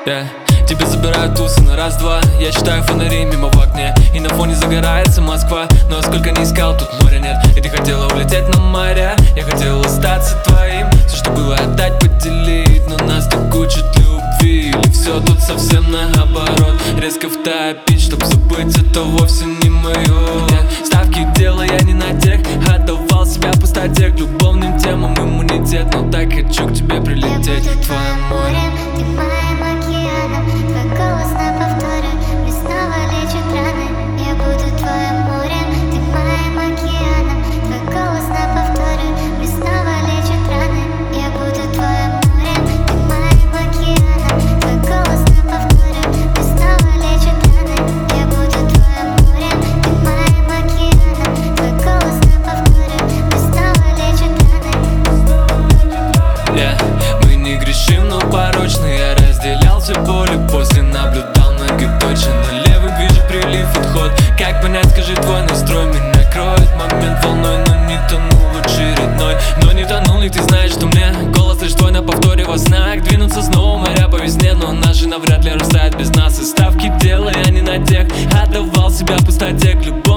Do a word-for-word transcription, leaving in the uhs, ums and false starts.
Yeah. Тебя забирают тусы на раз-два. Я считаю фонари мимо в окне, и на фоне загорается Москва. Но сколько не искал, тут моря нет. И ты хотела улететь на моря, я хотел остаться твоим. Все, что было, отдать, поделить. Но нас так учат любви. Или все тут совсем наоборот. Резко втопить, чтоб забыть, это вовсе не мое. Yeah. Ставки делая не на тех, отдавал себя пустоте, к любовным темам иммунитет. Но так хочу к тебе прилететь. Твое море, ты моим океаном, твой голос на повторе, мне снова лечит раны. Я буду твоим морем, ты моим океаном, твой голос на повторе, мне снова лечит раны. Я буду твоим морем, ты моим океаном, твой голос на повторе, мне снова лечит раны. Я буду твоим морем, ты моим океаном, твой голос на повторе, мне снова лечит раны. Yeah. Мы не грешим, но порочны. Я разделял все боли, после наблюдал многоточие. На левый вижу прилив, отход. Как понять, скажи, твой настрой меня кроет момент волной. Но не тонул очередной. Но не тонул, и ты знаешь, что мне голос лишь твой на повторе во снах. Двинуться снова моря по весне, но наши навряд ли растают без нас. И ставки делая не на тех, отдавал себя пустоте, к любовь.